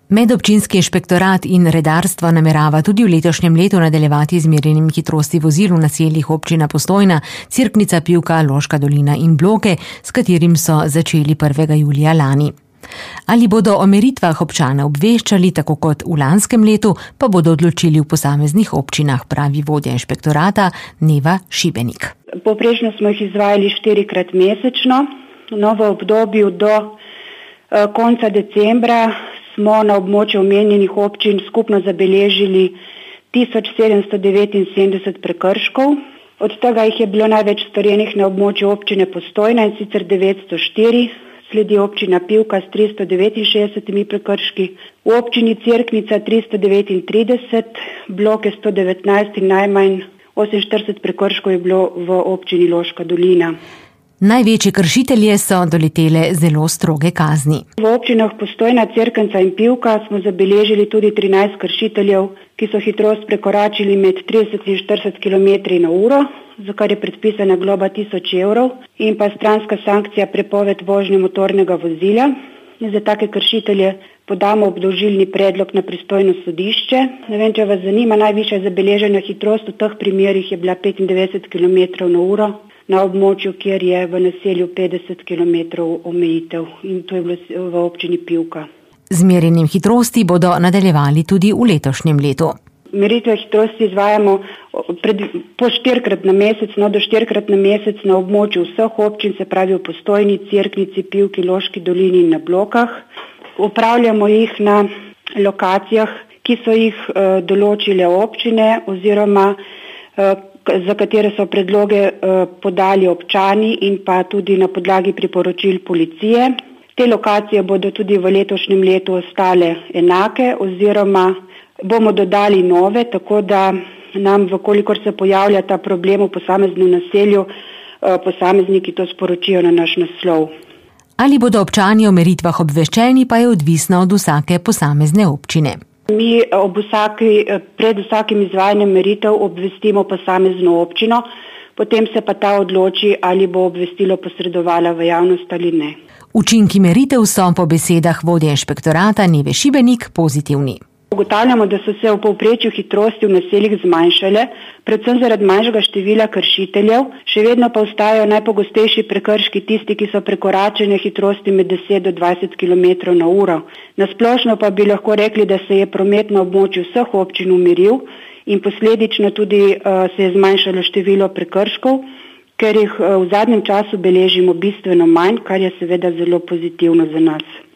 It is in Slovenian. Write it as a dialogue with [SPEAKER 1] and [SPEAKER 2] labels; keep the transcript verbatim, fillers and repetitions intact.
[SPEAKER 1] Medobčinski inšpektorat in redarstvo namerava tudi v letošnjem letu nadaljevati z merjenjem hitrosti vozil v naseljih občina Postojna, Cerknica, Pivka, Loška dolina in Bloke, s katerim so začeli prvega julija lani. Ali bodo o meritvah občane obveščali tako kot v lanskem letu, pa bodo odločili v posameznih občinah, pravi vodja inšpektorata Neva Šibenik.
[SPEAKER 2] Povprečno smo jih izvajali štirikrat mesečno. No, v obdobju do eh, konca decembra smo na območju omenjenih občin skupno zabeležili tisoč sedemsto devetinsedemdeset prekrškov. Od tega jih je bilo največ storjenih na območju občine Postojna, in sicer devetsto štiri. Sledi občina Pivka s tristo devetinšestdesetimi prekrški, v občini Cerknica tristo devetintrideset, Bloke sto devetnajst in najmanj oseminštirideset prekrškov je bilo v občini Loška dolina.
[SPEAKER 1] Največje kršitelje so doletele zelo stroge kazni.
[SPEAKER 2] V občinah Postojna, Cerknica in Pivka smo zabeležili tudi trinajst kršiteljev, ki so hitrost prekoračili med trideset in štirideset kilometrov na uro, za kar je predpisana globa tisoč evrov, in pa stranska sankcija prepoved vožnje motornega vozila. Za take kršitelje podamo obdolžilni predlog na pristojno sodišče. Ne vem, če vas zanima, najvišja zabeležena hitrost v teh primerih je bila petindevetdeset kilometrov na uro na območju, kjer je v naselju petdeset kilometrov omejitev, in to je bilo v občini Pivka.
[SPEAKER 1] Z merjenjem hitrosti bodo nadaljevali tudi v letošnjem letu.
[SPEAKER 2] Meritve hitrosti izvajamo pred, po štirikrat na mesec, no do štirikrat na mesec na območju vseh občin, se pravi v Postojni, Cerknici, Pivki, Loški dolini in na Blokah. Upravljamo jih na lokacijah, ki so jih uh, določile občine oziroma uh, za katere so predloge uh, podali občani in pa tudi na podlagi priporočil policije. Te lokacije bodo tudi v letošnjem letu ostale enake oziroma bomo dodali nove, tako da nam, vkolikor se pojavlja ta problem v posameznem naselju, posamezniki to sporočijo na naš naslov.
[SPEAKER 1] Ali bodo občani o meritvah obveščeni, pa je odvisno od vsake posamezne občine.
[SPEAKER 2] Mi ob vsaki, pred vsakim izvajanjem meritev obvestimo posamezno občino, potem se pa ta odloči, ali bo obvestilo posredovala v javnost ali ne.
[SPEAKER 1] Učinki meritev so po besedah vodje inšpektorata Neve Šibenik pozitivni.
[SPEAKER 2] Ugotavljamo, da so se v povprečju hitrosti v naseljih zmanjšale, predvsem zaradi manjšega števila kršiteljev, še vedno pa ostajajo najpogostejši prekrški tisti, ki so prekoračene hitrosti med deset do dvajset kilometrov na uro. Nasplošno pa bi lahko rekli, da se je promet na območju vseh občin umiril in posledično tudi uh, se je zmanjšalo število prekrškov, ker jih uh, v zadnjem času beležimo bistveno manj, kar je seveda zelo pozitivno za nas.